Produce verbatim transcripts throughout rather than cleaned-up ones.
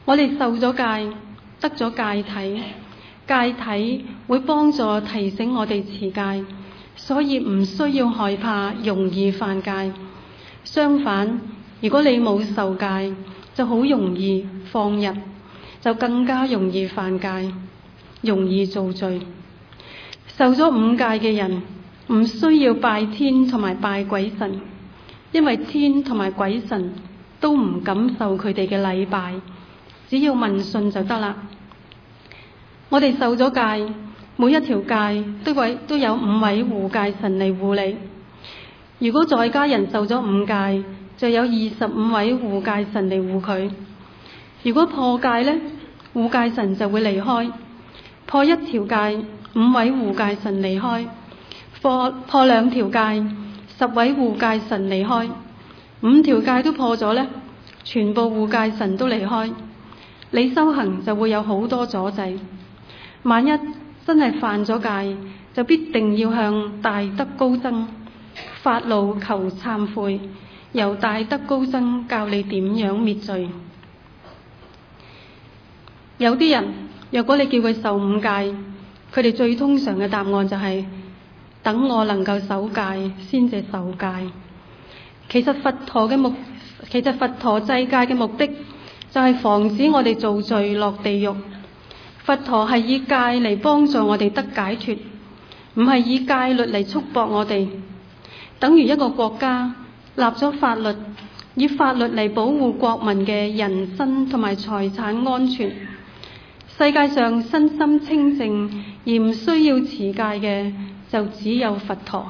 我哋受咗戒，得咗戒體，戒體會幫助提醒我哋持戒，所以唔需要害怕容易犯戒。相反，如果你冇受戒，就好容易放逸，就更加容易犯戒，容易造罪。受咗五戒嘅人唔需要拜天同埋拜鬼神，因為天同埋鬼神都唔敢受佢哋嘅禮拜，只要問訊就得啦。我哋受咗戒，每一條戒都位都有五位護戒神嚟護理。如果在家人受咗五戒，就有二十五位護戒神嚟護佢。如果破戒呢，護戒神就會離開。破一條戒，五位護戒神離開；破破兩條戒，十位護戒神離開；五條戒都破咗呢，全部護戒神都離開。你修行就會有好多阻滯。萬一真係犯咗戒，就必定要向大德高僧發怒求懺悔，由大德高僧教你點樣滅罪。有啲人，若果你叫佢受五戒，佢哋最通常嘅答案就係、是、等我能夠守戒先至受戒。其實佛陀嘅目，其實佛陀制戒嘅目的就係防止我哋造罪落地獄。佛陀係以戒嚟幫助我哋得解脫，唔係以戒律嚟束縛我哋。等於一個國家立咗法律，以法律嚟保護國民嘅人身同埋財產安全。世界上身心清淨而唔需要持戒嘅，就只有佛陀。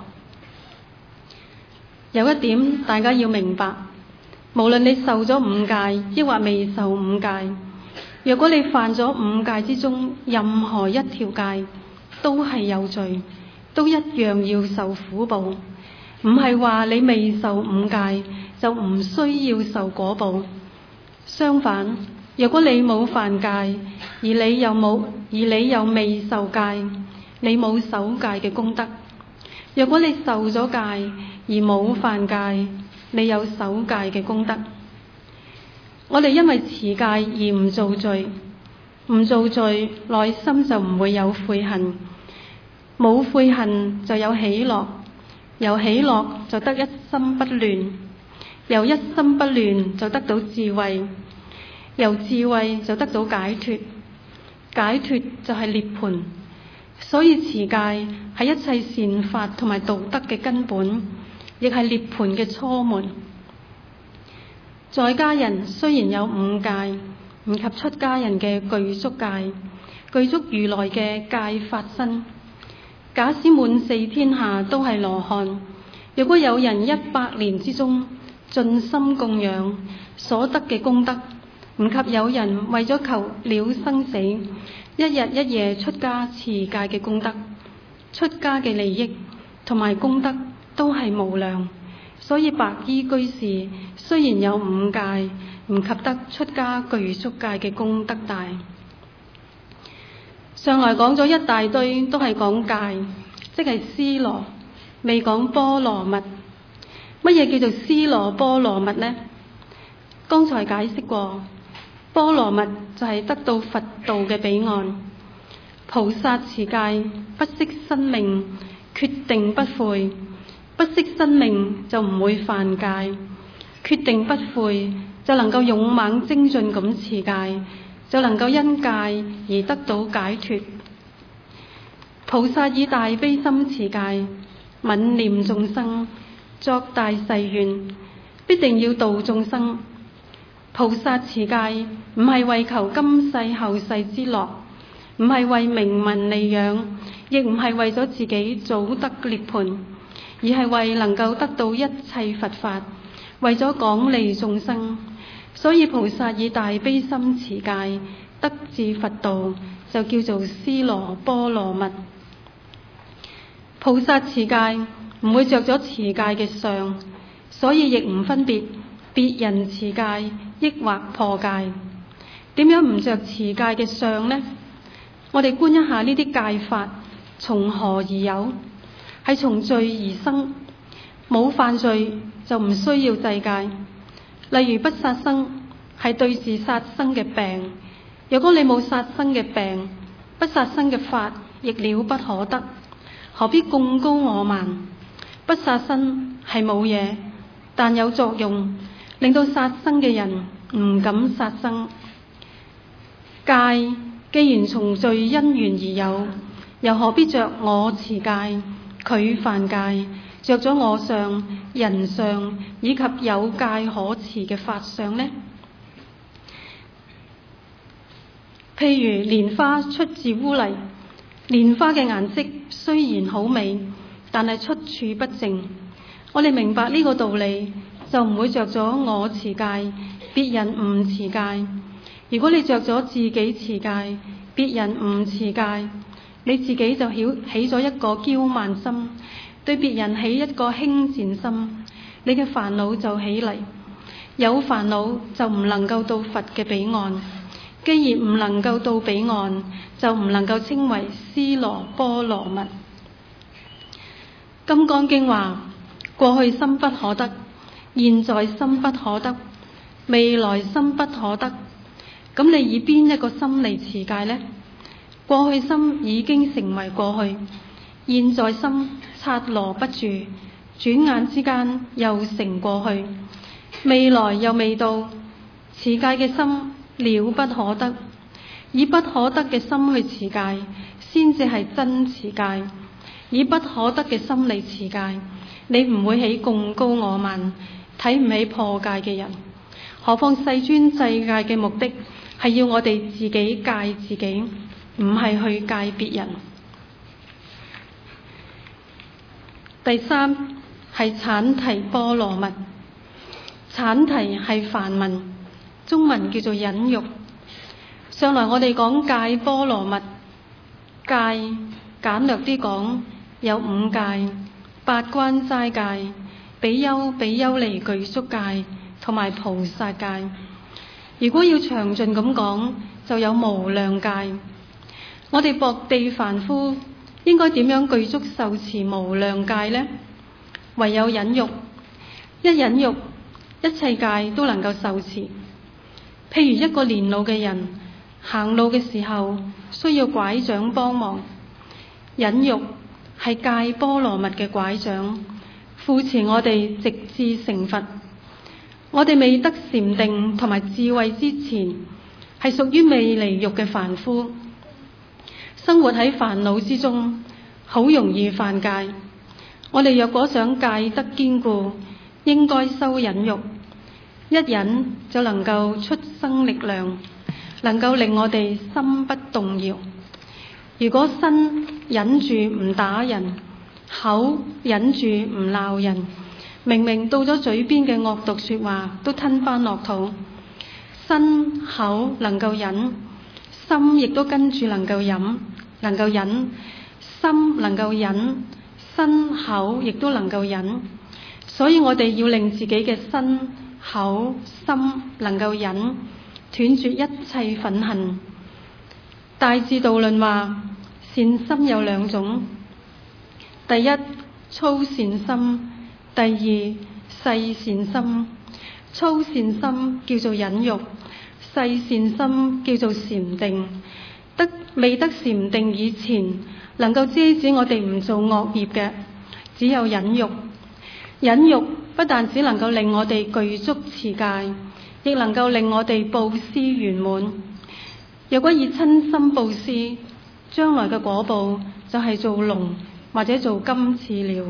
有一點大家要明白，無論你受咗五戒，抑或未受五戒，若果你犯咗五戒之中任何一條戒，都係有罪，都一樣要受苦報。唔係話你未受五戒就唔需要受果報。相反，若果你冇犯戒，而你又冇，而你又未受戒，你冇守戒嘅功德。若果你受咗戒而冇犯戒，你有守戒嘅功德。我哋因為持戒而唔造罪，唔造罪，內心就唔會有悔恨，冇悔恨就有喜樂，由喜樂就得一心不亂，由一心不亂就得到智慧，由智慧就得到解脫，解脫就係涅槃。所以持戒係一切善法同埋道德嘅根本，亦係涅槃嘅初門。在家人雖然有五戒，唔及出家人嘅具足戒，具足如來嘅戒法身。假使滿四天下都係羅漢，如果有人一百年之中盡心供養，所得嘅功德唔及有人為咗求了生死，一日一夜出家持戒嘅功德。出家嘅利益同埋功德都係無量，所以白衣居士雖然有五戒，唔及得出家具足戒嘅功德大。上來講咗一大堆，都係講戒，即係尸羅，未講波羅蜜。乜嘢叫做尸羅波羅蜜呢？剛才解釋過，波羅蜜就係得到佛道嘅彼岸。菩薩持戒，不惜生命，決定不悔。不惜生命就唔會犯戒，決定不悔就能夠勇猛精進咁持戒，就能夠因戒而得到解脫。菩薩以大悲心持戒，憫念眾生，作大誓願，必定要度眾生。菩薩持戒唔係為求今世後世之樂，唔係為名聞利養，亦唔係為咗自己早得涅槃，而係為能夠得到一切佛法，為咗廣利眾生。所以菩薩以大悲心持戒，得至佛道，就叫做尸羅波羅蜜。菩薩持戒唔會着咗持戒嘅相，所以亦唔分別別人持戒抑或破戒。點樣唔着持戒嘅相呢？我哋觀一下呢啲戒法從何而有？係從罪而生。冇犯罪就唔需要制戒。例如不殺生， 係對治殺生嘅病。若果你冇殺生嘅病，不殺生嘅法亦了不可得，何必貢高我慢？不殺生係冇嘢，但有作用，令到殺生嘅人唔敢殺生。戒既然從罪因緣而有，又何必着我持戒，佢犯戒，着咗我相、人相以及有戒可持嘅法相呢？譬如蓮花出自污泥，蓮花嘅顏色雖然好美，但係出處不淨。我哋明白呢個道理，就唔會着咗我持戒，別人唔持戒。如果你着咗自己持戒，別人唔持戒，你自己就起咗一個驕慢心，對別人起一個輕賤心，你嘅煩惱就起嚟。有煩惱就唔能夠到佛嘅彼岸。既然唔能夠到彼岸，就唔能夠稱為斯羅波羅蜜。金剛經話：過去心不可得，現在心不可得，未來心不可得。咁你以邊一個心嚟持戒呢？過去心已經成為過去，現在心擦羅不住，轉眼之間又成過去，未來又未到。持戒嘅心了不可得，以不可得嘅心去持戒，先至係真持戒。以不可得嘅心嚟持戒，你唔會起貢高我慢，睇唔起破戒嘅人。何況世尊制戒嘅目的係要我哋自己戒自己，唔係去戒別人。第三係闡提波羅蜜，闡提係梵文。中文叫做忍辱。上來我哋講戒波羅蜜，戒簡略啲講有五戒：八關齋戒、比丘比丘尼具足戒同埋菩薩戒。如果要詳盡咁講，就有無量戒。我哋薄地凡夫應該點樣具足受持無量戒呢？唯有忍辱，一忍辱，一切戒都能夠受持。譬如一個年老嘅人行路嘅時候需要拐杖幫忙，忍辱係戒波羅蜜嘅拐杖，扶持我哋直至成佛。我哋未得禪定同埋智慧之前，係屬於未離欲嘅凡夫，生活喺煩惱之中，好容易犯戒。我哋若果想戒得堅固，應該修忍辱。一忍就能夠出生力量，能夠令我哋心不動搖。如果身忍住唔打人，口忍住唔鬧人，明明到咗嘴邊嘅惡毒說話都吞返落肚，身口能夠忍，心亦都跟住能夠忍，能夠忍，心能夠忍，身口亦都能夠忍。所以我哋要令自己嘅身口心能夠忍，斷絕一切憤恨。大智度論話，善心有兩種：第一，粗善心；第二，細善心。粗善心叫做忍辱，細善心叫做禪定。得未得禪定以前，能夠遮止我哋唔做惡業嘅，只有忍辱。忍辱不但只能夠令我哋具足持戒，亦能夠令我哋布施圓滿。若果以親心布施，將來嘅果報就係做龍或者做金翅鳥。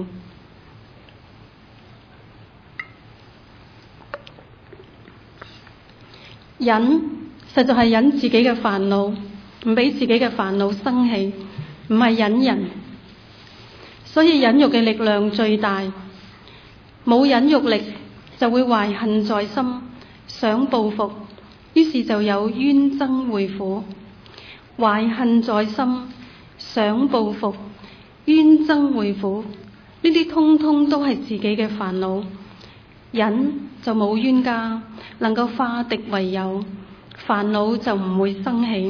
忍實在係忍自己嘅煩惱，唔俾自己嘅煩惱生起，唔係忍人。所以忍辱嘅力量最大。冇忍辱力就會懷恨在心，想報復，於是就有冤憎會苦。懷恨在心，想報復，冤憎會苦，呢啲通通都係自己嘅煩惱。忍就冇冤家，能夠化敵為友，煩惱就唔會生起。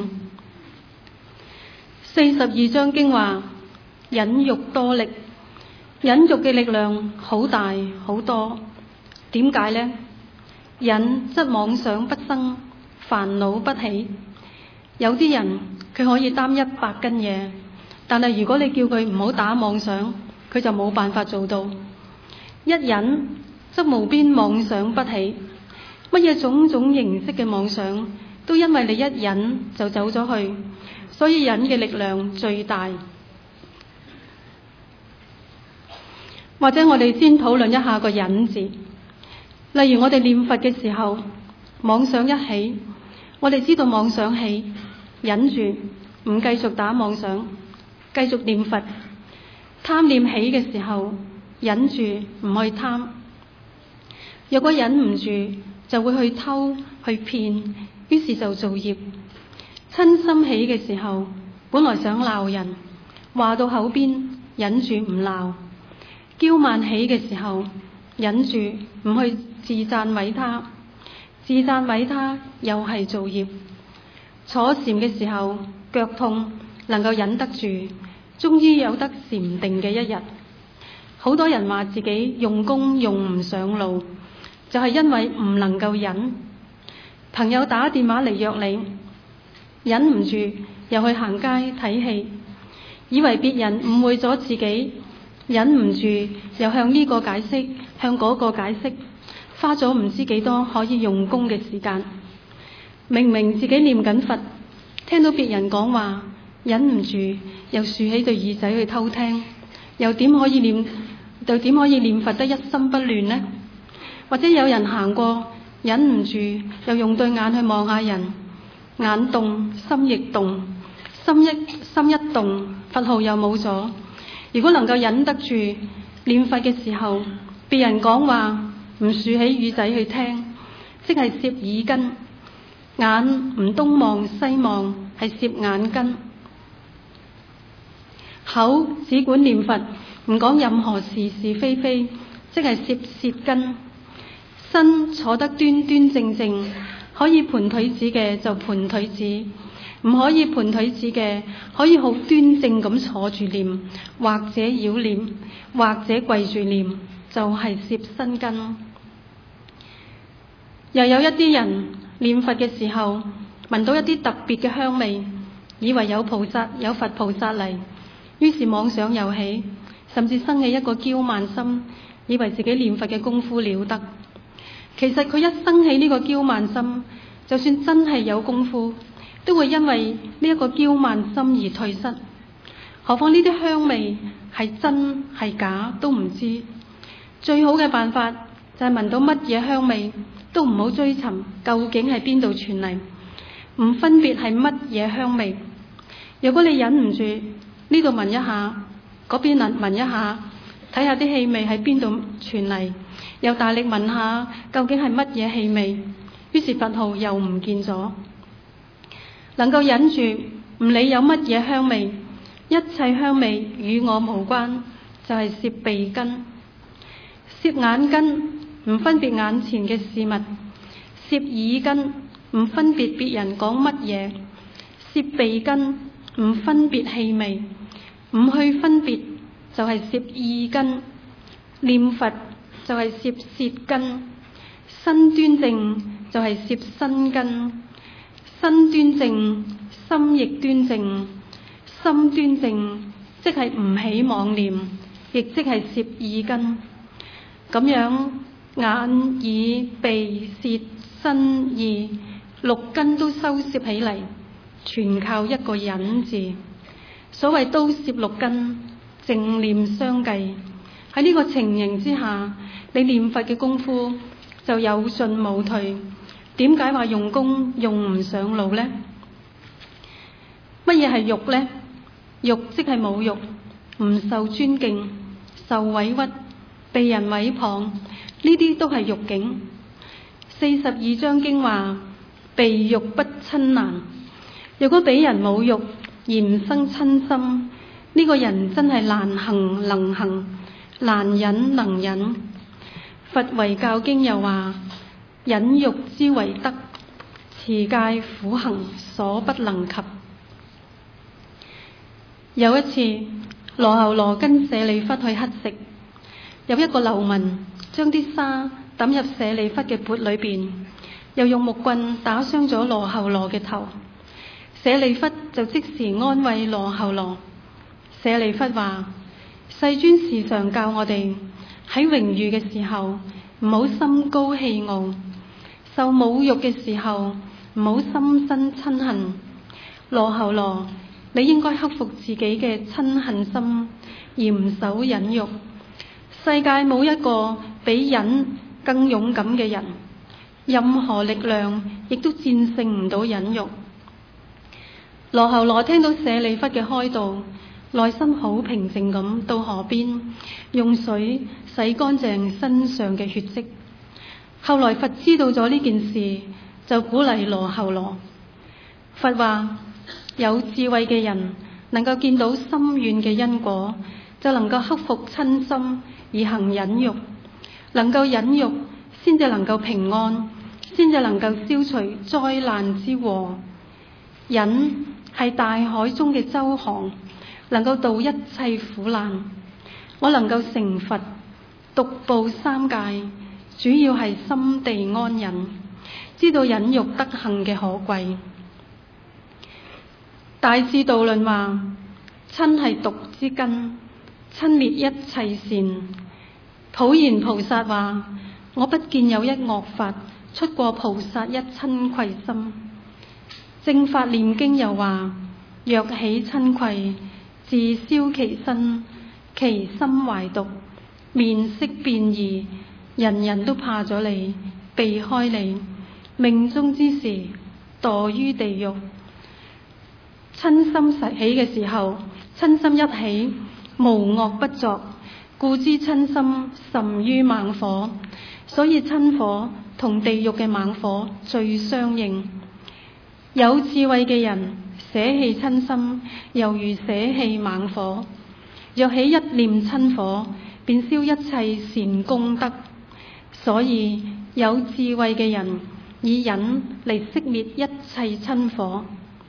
四十二章經話：忍辱多力。忍辱嘅力量好大好多，點解呢？ 忍則妄想不生，煩惱不起。有啲人佢可以擔一百斤嘢，但係如果你叫佢唔好打妄想，佢就冇辦法做到。一忍則無邊妄想不起。乜嘢種種形式嘅妄想，都因為你一忍就走咗去，所以忍嘅力量最大。或者我哋先討論一下個忍字。例如我哋念佛嘅時候，妄想一起，我哋知道妄想起，忍住唔繼續打妄想，繼續念佛。貪念起嘅時候，忍住唔去貪。若果忍唔住，就會去偷去騙，於是就造業。嗔心起嘅時候，本來想鬧人，話到口邊，忍住唔鬧。驕慢起嘅時候，忍住唔去自讚毀他，自讚毀他又係造業。坐禪嘅時候，腳痛能夠忍得住，終於有得禪定嘅一日。好多人話自己用功用唔上路，就係因為唔能夠忍。朋友打電話嚟約你，忍唔住又去行街睇戲，以為別人誤會咗自己，忍唔住又向呢個解釋，向嗰個解釋，花咗唔知幾多可以用功嘅時間。明明自己念緊佛，聽到別人講話，忍唔住又豎起對耳仔去偷聽，又點可以念又點可以念佛得一心不亂呢？或者有人行過，忍唔住又用對眼去望下人，眼動心亦動，心一心一動，佛號又冇咗。如果能夠忍得住念佛嘅時候，別人講話唔豎起耳仔去聽，即係攝耳根；眼唔東望西望，係攝眼根；口只管念佛，唔講任何是是非非，即係攝舌根；身坐得端端正正，可以盤腿子嘅就盤腿子，唔可以盤腿子嘅，可以好端正咁坐住念，或者繞念，或者跪住念，就係攝身根。又有一啲人念佛嘅時候，聞到一啲特別嘅香味，以為有菩薩有佛菩薩嚟，於是妄想又起，甚至生起一個驕慢心，以為自己念佛嘅功夫了得。其實佢一生起呢個驕慢心，就算真係有功夫，都會因為呢一個驕慢心而退失。何況呢啲香味係真係假都唔知。最好嘅辦法就係聞到乜嘢香味都唔好追尋究竟係邊度傳嚟，唔分別係乜嘢香味。如果你忍唔住，呢度聞一下，嗰邊聞聞一下，睇下啲氣味喺邊度傳嚟，又大力聞下究竟係乜嘢氣味，於是佛號又唔見咗。能夠忍住唔理有乜嘢香味，一切香味與我無關，就係攝鼻根。攝眼根唔分別眼前嘅事物，攝耳根唔分別別人講乜嘢，攝鼻根唔分別氣味，唔去分別就係攝意根。念佛就係攝舌根，身端正就係攝身根，身端正心亦端正，心端正即係唔起妄念，亦即係攝意根。咁樣眼耳鼻舌身意六根都收攝起嚟，全靠一個忍字。所謂都攝六根，正念相繼。喺呢個情形之下，你念佛嘅功夫就有進冇退。點解話用功用唔上路呢？乜嘢係欲呢？欲即係侮辱，唔受尊敬，受委屈，被人毀謗，呢啲都係欲境。四十二章經話，被欲不親難。如果俾人侮辱而唔生親心，呢、這個人真係難行能行，難忍能忍。佛遺教經又話，忍辱之為德，持戒苦行所不能及。有一次，羅睺羅跟舍利弗去乞食，有一個流民將啲沙抌入舍利弗嘅缽裏邊，又用木棍打傷咗羅睺羅嘅頭。舍利弗就即時安慰羅睺羅。舍利弗話：世尊時常教我哋喺榮譽嘅時候唔好心高氣傲，受侮辱嘅時候唔好心生嗔恨。羅睺羅，你應該克服自己嘅嗔恨心，嚴守忍辱。世界冇一個比忍更勇敢嘅人，任何力量亦都戰勝唔到忍辱。羅睺羅聽到舍利弗嘅開導，內心好平靜咁到河邊用水洗乾淨身上嘅血跡。後來佛知道咗呢件事，就鼓勵羅睺羅。佛話：有智慧嘅人能夠見到深遠嘅因果，就能夠克服嗔心而行忍辱。能夠忍辱，先至能夠平安，先至能夠消除災難之禍。忍係大海中嘅舟航，能夠渡一切苦難。我能夠成佛，獨步三界，主要係心地安忍，知道忍辱德行嘅可貴。大智度論話：嗔係毒之根，嗔滅一切善。普賢菩薩話：我不見有一惡法出過菩薩一嗔恚心。正法念經又話：若起嗔恚，自燒其身，其心懷毒，面色變異，人人都怕咗你，避開你，命終之時墮於地獄。嗔心實起嘅時候，嗔心一起，無惡不作，故知嗔心甚於猛火，所以嗔火同地獄嘅猛火最相應。有智慧嘅人捨棄嗔心，猶如捨棄猛火。若起一念嗔火，便燒一切善功德。所以有智慧嘅人以忍嚟熄滅一切嗔火。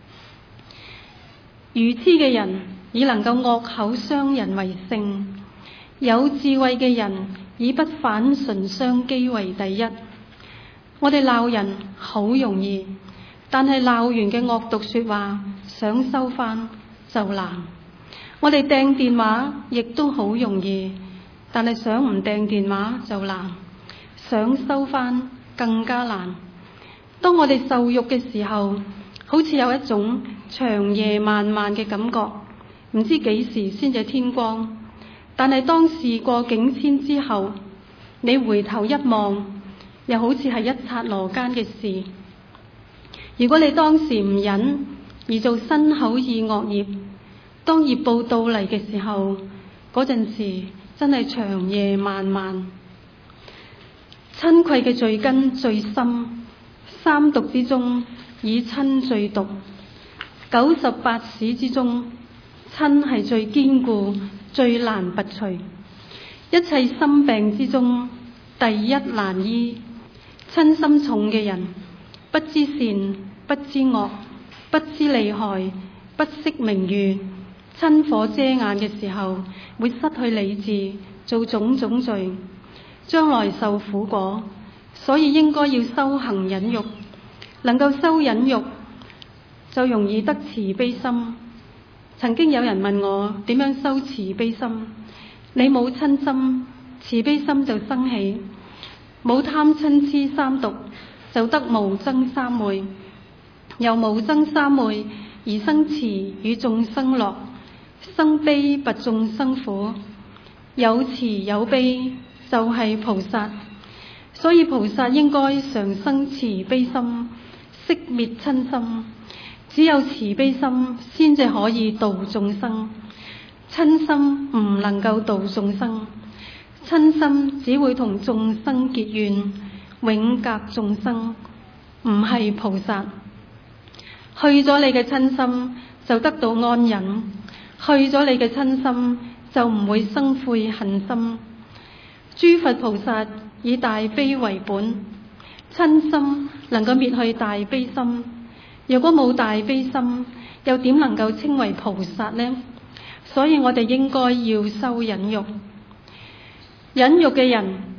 愚痴嘅人以能夠惡口傷人為勝，有智慧嘅人以不反唇相譏為第一。我哋鬧人好容易，但係鬧完嘅惡毒說話想收翻就難。我哋掟電話亦都好容易，但係想唔掟電話就難，想收翻更加難。當我哋受辱嘅時候，好似有一種長夜漫漫嘅感覺，唔知幾時先至天光。但係當事過境遷之後，你回頭一望，又好似係一剎那間嘅事。如果你當時唔忍而做身口意惡業，當業報到嚟嘅時候，嗰陣時真係長夜漫漫。嗔恚嘅罪根最深，三毒之中以嗔最毒。九十八使之中，嗔係最堅固、最難拔除。一切心病之中，第一難醫。嗔心重嘅人，不知善，不知惡，不知利害，不識名譽。嗔火遮眼嘅時候，會失去理智，做種種罪，將來受苦果。所以應該要修行忍辱，能夠修忍辱，就容易得慈悲心。曾經有人問我點樣修慈悲心？你冇嗔心，慈悲心就生起；冇貪嗔痴三毒，就得無爭三昧。由無爭三昧而生慈與眾生樂，生悲拔眾生苦。有慈有悲就係菩薩，所以菩薩應該常生慈悲心，熄滅嗔心。只有慈悲心先至可以度眾生，嗔心唔能夠度眾生。嗔心只會同眾生結怨，永隔眾生，唔係菩薩。去咗你嘅嗔心，就得到安忍；去咗你嘅嗔心，就唔會生悔恨心。諸佛菩薩以大悲為本，嗔心能夠滅去大悲心。如果冇大悲心，又點能夠稱為菩薩呢？所以我哋應該要修忍辱。忍辱嘅人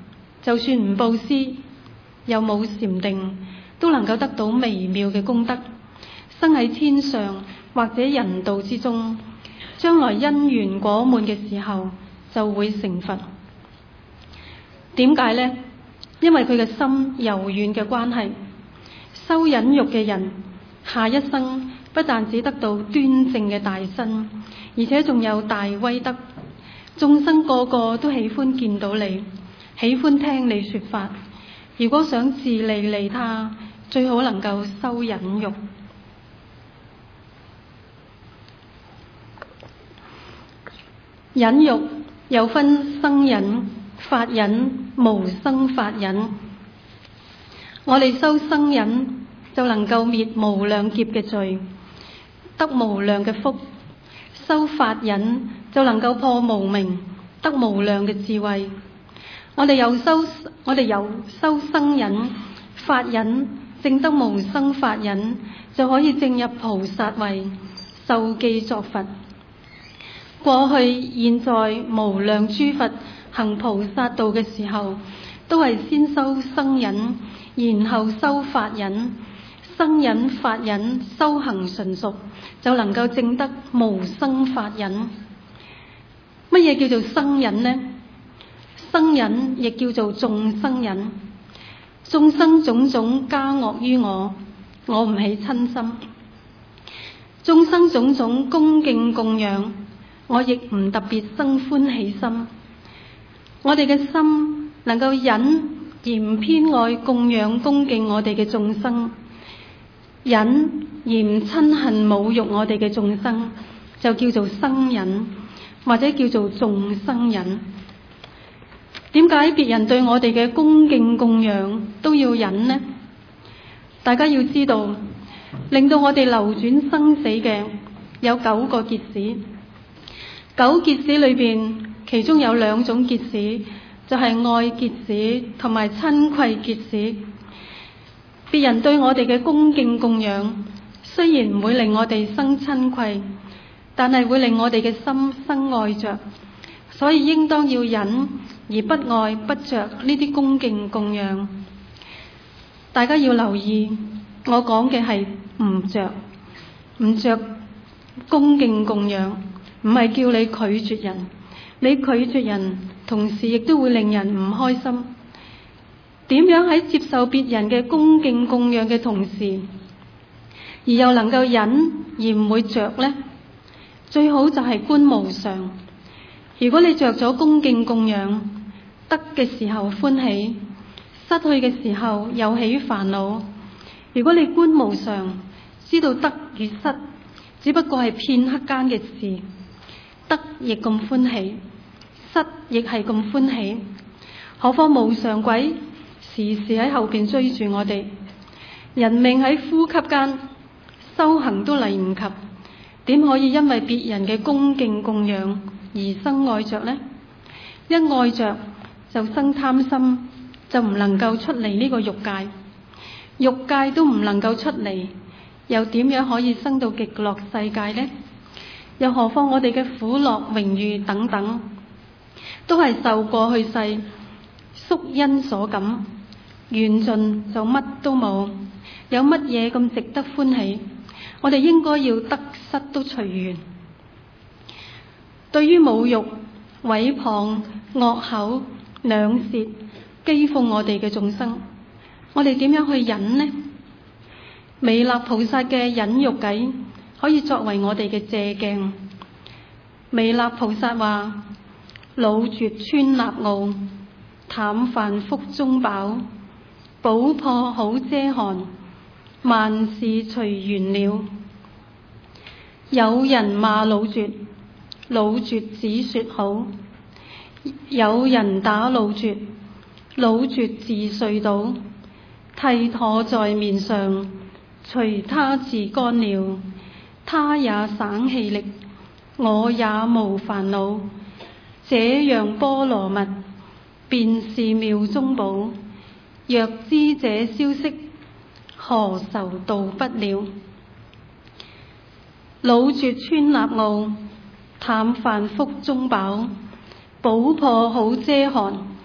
就算唔布施，又冇禪定，都能夠得到微妙嘅功德，生喺天上或者人道之中，將來因緣果滿嘅時候就會成佛。點解呢？因為佢嘅心柔軟嘅關係。修忍辱嘅人，下一生不但只得到端正嘅大身，而且仲有大威德。眾生個個都喜歡見到你，喜歡聽你說法。如果想自利利他，最好能夠修忍辱。忍辱有分生忍、法忍、無生法忍。我哋修生忍就能夠滅無量劫嘅罪，得無量嘅福；修法忍就能夠破無明，得無量嘅智慧。我哋有修，我哋有修生忍、法忍，證得無生法忍，就可以證入菩薩位，受記作佛。過去、現在無量諸佛行菩薩道嘅時候，都係先修生忍，然後修法忍。生忍、法忍修行純熟，就能夠證得無生法忍。乜嘢叫做生忍呢？生忍亦叫做眾生忍。眾生種種加惡於我，我唔起親心；眾生種種恭敬供養，我亦唔特別生歡喜心。我哋嘅心能夠忍而唔偏愛供養恭敬我哋嘅眾生，忍而唔親恨侮辱我哋嘅眾生，就叫做生忍，或者叫做眾生忍。點解別人對我哋嘅恭敬供養都要忍呢？大家要知道，令到我哋流轉生死嘅有九個結使。九結使裏邊，其中有兩種結使，就係愛結使同埋親饋結使。別人對我哋嘅恭敬供養，雖然唔會令我哋生親饋，但係會令我哋嘅心生愛着，所以應當要忍而不愛不着呢啲恭敬供養。大家要留意，我講嘅係唔着，唔着恭敬供養，唔係叫你拒絕人。你拒絕人，同時亦都會令人唔開心。點樣喺接受別人嘅恭敬供養嘅同時，而又能夠忍而唔會着呢？最好就係觀無常。如果你着咗恭敬供養，得嘅時候歡喜，失去嘅時候又起煩惱。如果你觀無常，知道得與失只不過係片刻間嘅事，得亦咁歡喜，失亦係咁歡喜，何況無常鬼時時喺後邊追住我哋，人命喺呼吸間，修行都嚟唔及，點可以因為別人嘅恭敬供養而生愛着呢？一愛着就生貪心，就唔能夠出嚟呢個欲界，欲界都唔能夠出嚟，又點樣可以生到極樂世界呢？又何況我哋嘅苦樂榮譽等等，都係受過去世宿因所感，完盡就乜都冇，有乜嘢咁值得歡喜？我哋應該要得失都隨緣。對於侮辱、毀謗、惡口、兩舌、譏諷我哋嘅眾生，我哋點樣去忍呢？彌勒菩薩嘅忍辱偈可以作為我哋嘅借鏡。彌勒菩薩話：老絕穿納袄，淡飯腹中飽，補破好遮寒，萬事隨緣了。有人罵老絕，老絕只說好；有人打老絕，老絕自睡倒。剃唾在面上，隨他自乾了。他也省氣力，我也無煩惱。這樣波羅蜜，便是妙中寶。若知這消息，何愁度不了？老絕穿納袄，淡飯腹中飽，補破好遮寒，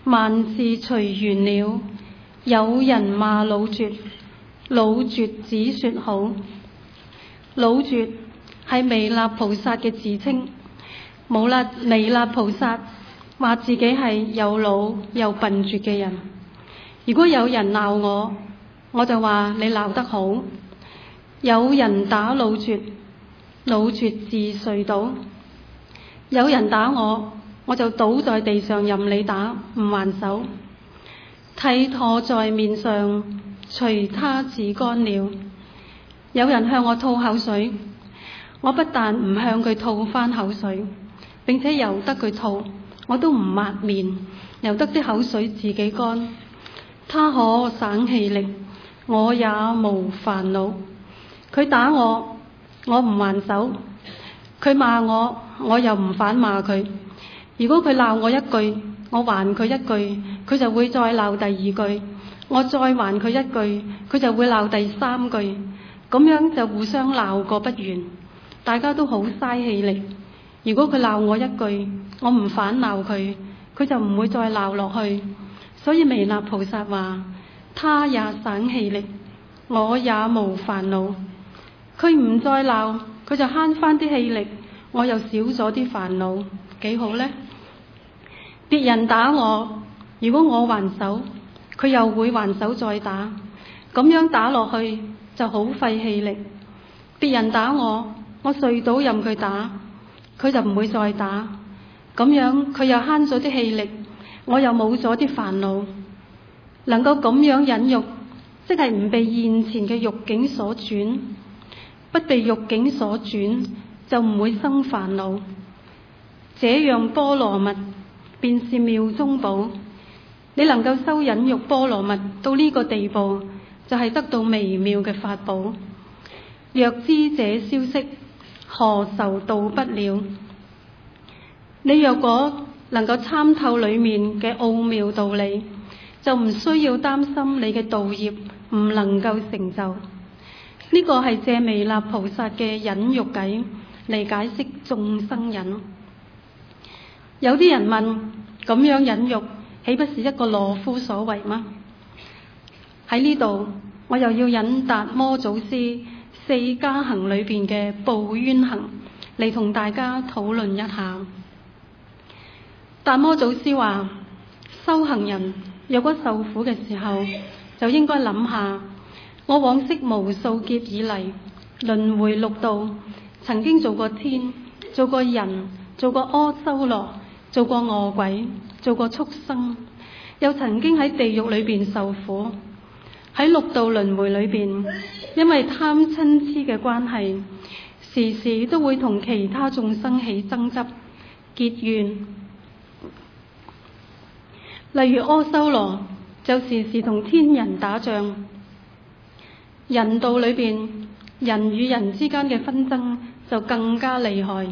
萬事隨緣了。有人罵老絕，老絕只說好。老絕係彌勒菩薩嘅自稱。冇啦，彌勒菩薩話自己係又老又笨拙嘅人。如果有人鬧我，我就話你鬧得好。有人打老絕，老絕自睡倒。有人打我，我就倒在地上任你打，唔還手。剃唾在面上，隨他自乾了。有人向我吐口水，我不但唔向佢吐翻口水，並且由得佢吐，我都唔抹面，由得啲口水自己乾。他可省氣力，我也無煩惱。佢打我，我唔還手；佢罵我，我又唔反罵佢。如果佢鬧我一句，我還佢一句，佢就會再鬧第二句；我再還佢一句，佢就會鬧第三句。咁樣就互相鬧個不完，大家都好嘥氣力。如果佢鬧我一句，我唔反鬧佢，佢就唔會再鬧落去。所以彌勒菩薩話：他也省氣力，我也無煩惱。佢唔再鬧，佢就慳翻啲氣力，我又少咗啲煩惱，幾好呢？別人打我，如果我還手，佢又會還手再打，咁樣打落去就好費氣力。別人打我，我睡倒任佢打，佢就唔會再打，咁樣佢又慳咗啲氣力，我又冇咗啲煩惱。能夠咁樣忍辱，即係唔被現前嘅欲境所轉，不被欲境所轉，就唔會生煩惱。這樣波羅蜜便是妙中寶。你能夠修忍辱波羅蜜到呢個地步，就係得到微妙嘅法寶。若知這消息，何愁度不了？你若果能夠參透裏面嘅奧妙道理，就唔需要擔心你嘅道業唔能夠成就。呢、這個係借彌勒菩薩嘅忍辱偈嚟解釋眾生忍。有啲人問：咁樣忍辱，豈不是一個懦夫所為嗎？喺呢度，我又要引達摩祖師四加行裏邊嘅報冤行嚟同大家討論一下。達摩祖師話：修行人若果受苦嘅時候，就應該諗下，我往昔無數劫以嚟，輪迴六道，曾經做過天，做過人，做過阿修羅，做過餓鬼，做過畜生，又曾經喺地獄裏邊受苦。喺六道輪迴裏邊，因為貪嗔癡嘅關係，時時都會同其他眾生起爭執結怨。例如阿修羅就時時同天人打仗，人道裏邊人與人之間嘅紛爭就更加厲害。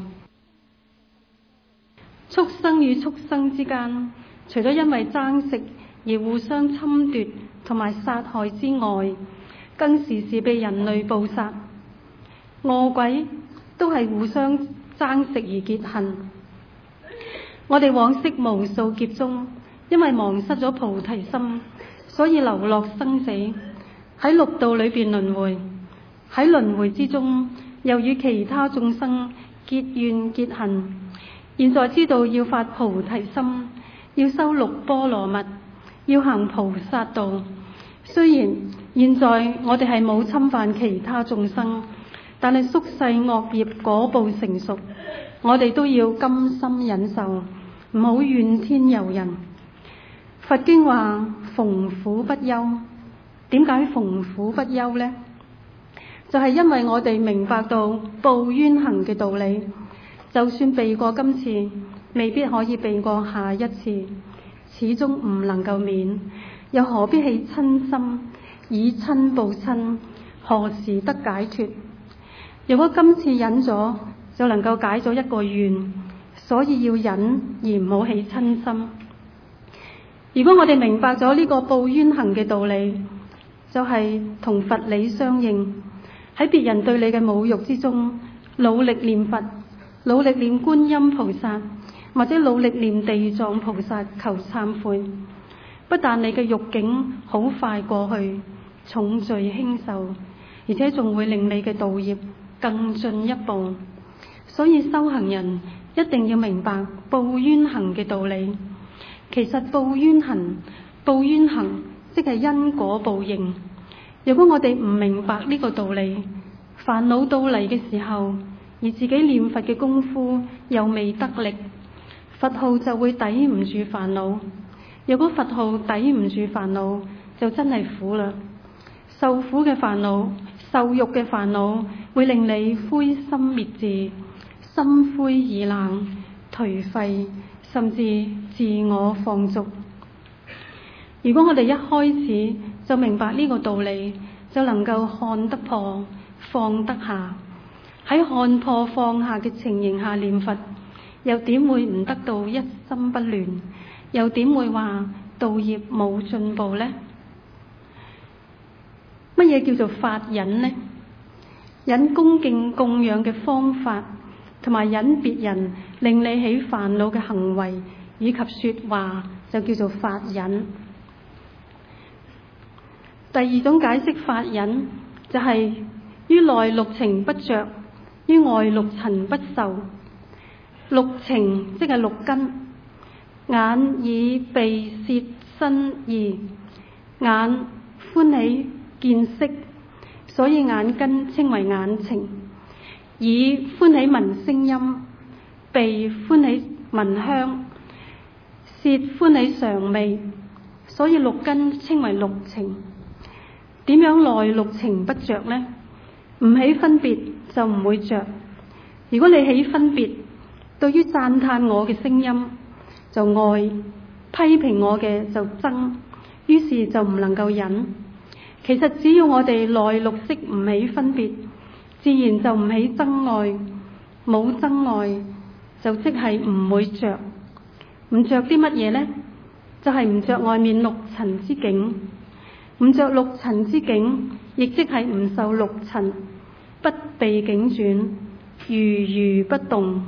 畜生與畜生之間，除咗因為爭食而互相侵奪同埋殺害之外，更時時被人類捕殺。餓鬼都係互相爭食而結恨。我哋往昔無數劫中，因為忘失咗菩提心，所以流落生死，喺六道裏邊輪迴。喺輪迴之中，又與其他眾生結怨結恨。現在知道要發菩提心，要修六波羅蜜，要行菩薩道。雖然現在我哋係冇侵犯其他眾生，但係宿世惡業果報成熟，我哋都要甘心忍受，唔好怨天尤人。佛經話逢苦不憂，點解逢苦不憂呢？就係因為我哋明白到報冤行嘅道理，就算避過今次，未必可以避過下一次，始終唔能夠免，又何必起嗔心，以嗔報嗔，何時得解脫？如果今次忍咗，就能夠解咗一個怨，所以要忍而唔好起嗔心。如果我哋明白咗呢個報冤行嘅道理，就係、是、同佛理相應，喺別人對你嘅侮辱之中，努力念佛，努力念觀音菩薩， 或者努力念地藏菩薩求懺悔，不但你嘅獄境好快過去，重罪輕受，而且仲會令你嘅道業更進一步。所以修行人一定要明白報冤行嘅道理。其實報冤行，報冤行即係因果報應。如果我哋唔明白呢個道理，煩惱到嚟嘅時候，而自己念佛嘅功夫又未得力，佛號就會抵唔住煩惱。如果佛號抵唔住煩惱，就真係苦啦。受苦嘅煩惱、受辱嘅煩惱，會令你灰心滅智、心灰意冷、頹廢，甚至自我放逐。如果我哋一開始就明白呢個道理，就能夠看得破、放得下。喺看破放下嘅情形下念佛，又點會唔得到一心不亂？又點會話道業冇進步呢？乜嘢叫做法忍呢？忍恭敬供養嘅方法，同埋忍別人令你起煩惱嘅行為以及說話，就叫做法忍。第二種解釋法忍，就係、是、於內六情不着，於外六塵不受。六情即係六根，眼耳鼻舌身意。眼歡喜見色，所以眼根稱為眼情；耳歡喜聞聲音，鼻歡喜聞香，舌歡喜嘗味，所以六根稱為六情。點樣內六情不着呢？唔起分別就唔會着。如果你起分別，對於讚歎我嘅聲音就愛，批評我嘅就憎，於是就唔能夠忍。其實只要我哋內六識唔起分別，自然就唔起憎愛。冇憎愛就即係唔會着。唔着啲乜嘢呢？就係唔着外面六塵之境。唔着六塵之境，亦即係唔受六塵，不被境轉，如如不動。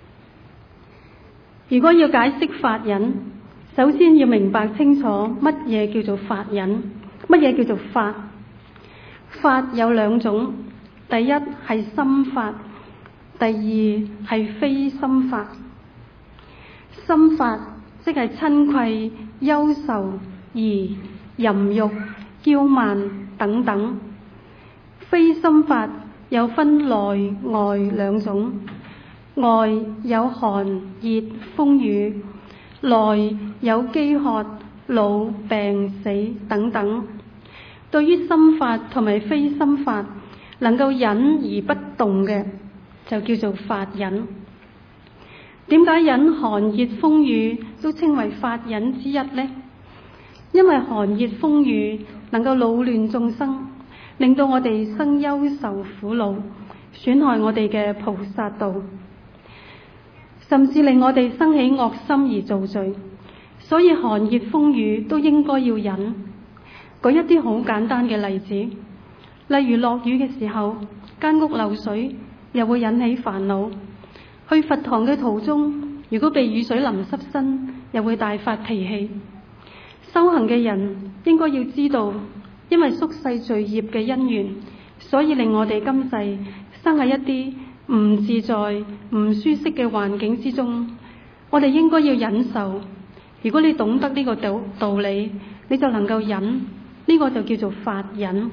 如果要解釋法忍，首先要明白清楚乜嘢叫做法忍，乜嘢叫做法。法有兩種，第一係心法，第二係非心法。心法即係瞋恚、憂愁、疑、淫欲、驕慢等等。非心法又分內外兩種，外有寒熱風雨，內有飢渴老病死等等。對於心法同埋非心法，能夠忍而不動嘅，就叫做法忍。點解忍寒熱風雨都稱為法忍之一呢？因為寒熱風雨能夠擾亂眾生，令到我哋生憂愁苦惱，損害我哋嘅菩薩道，甚至令我哋生起惡心而造罪。所以寒熱風雨都應該要忍。舉一啲好簡單嘅例子，例如落雨嘅時候，間屋漏水，又會引起煩惱。去佛堂嘅途中，如果被雨水淋濕身，又會大發脾氣。修行嘅人應該要知道，因為宿世罪業嘅因緣，所以令我哋今世生喺一啲唔自在、唔舒適嘅環境之中。我哋應該要忍受。如果你懂得呢個道道理，你就能夠忍，呢個就叫做法忍。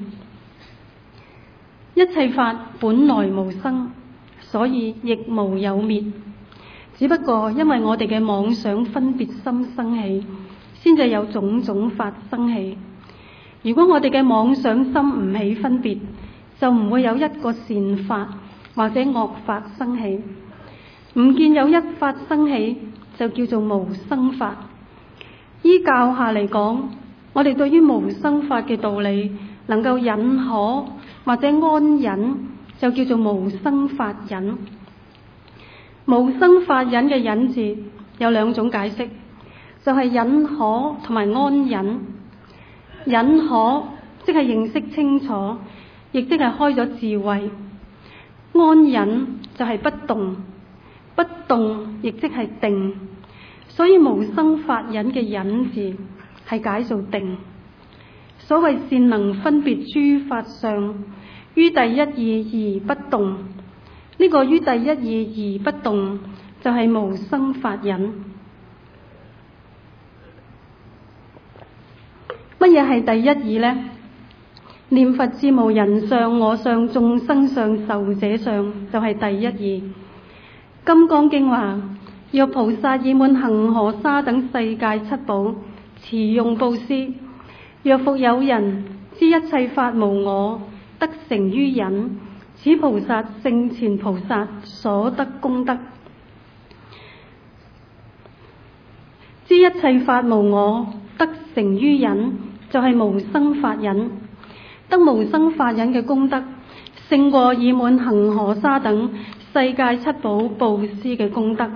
一切法本來無生，所以亦無有滅。只不過因為我哋嘅妄想分別心生起，先至有種種法生起。如果我哋嘅妄想心唔起分別，就唔會有一個善法或者惡法生起。唔見有一法生起，就叫做無生法。依教下嚟講，我哋對於無生法嘅道理能夠忍可或者安忍，就叫做無生法忍。無生法忍嘅忍字有兩種解釋，就係忍可同埋安忍。忍可即係認識清楚，亦即係開咗智慧。安忍就係不動， 不動亦即係定，所以無生法忍嘅忍字係解做定。所謂善能分別諸法相，於第一義而不動，呢、這個於第一義而不動就係無生法忍。乜嘢係第一義呢？念佛至無人相、我相、眾生相、壽者相，就係第一義。金剛經話：若菩薩以滿恒河沙等世界七寶，持用布施，若復有人知一切法無我，得成於忍，此菩薩勝前菩薩所得功德。知一切法無我，得成於忍，就係、是、無生法忍。得無生法忍嘅功德，勝過以滿恒河沙等世界七寶布施嘅功德。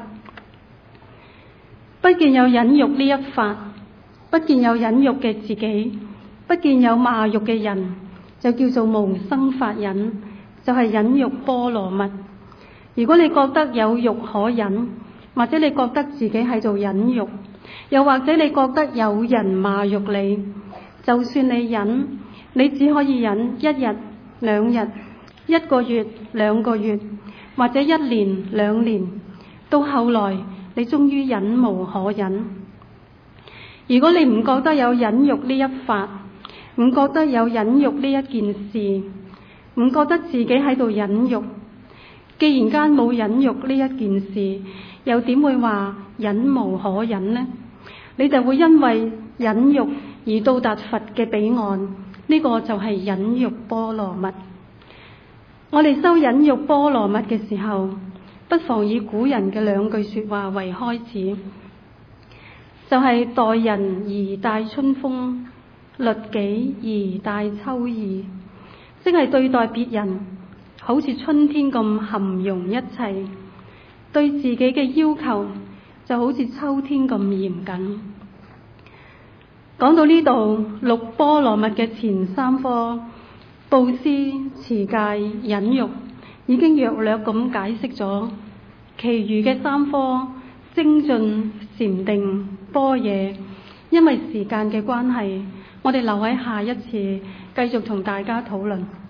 不見有忍辱呢一法，不見有忍辱嘅自己，不見有罵辱嘅人，就叫做無生法忍，就係、是、忍辱波羅蜜。如果你覺得有辱可忍，或者你覺得自己喺度忍辱，又或者你覺得有人罵辱你，就算你忍，你只可以忍一日、兩日、一個月、兩個月，或者一年、兩年，到後來你終於忍無可忍。如果你唔覺得有忍辱呢一法，唔覺得有忍辱呢一件事，唔覺得自己喺度忍辱，既然間冇忍辱呢一件事，又點會話忍無可忍呢？你就會因為忍辱而到達佛嘅彼岸。呢個就係忍辱波羅蜜。我哋修忍辱波羅蜜嘅時候，不妨以古人嘅兩句說話為開始，就係、是、待人而帶春風，律己而帶秋意，即係對待別人好似春天咁含容一切，對自己嘅要求就好似秋天咁嚴謹。講到呢度，六波羅蜜嘅前三科，布施、持戒、忍辱，已經約略咁解釋咗。其餘嘅三科，精進、禪定、般若，因為時間嘅關係，我哋留喺下一次繼續同大家討論。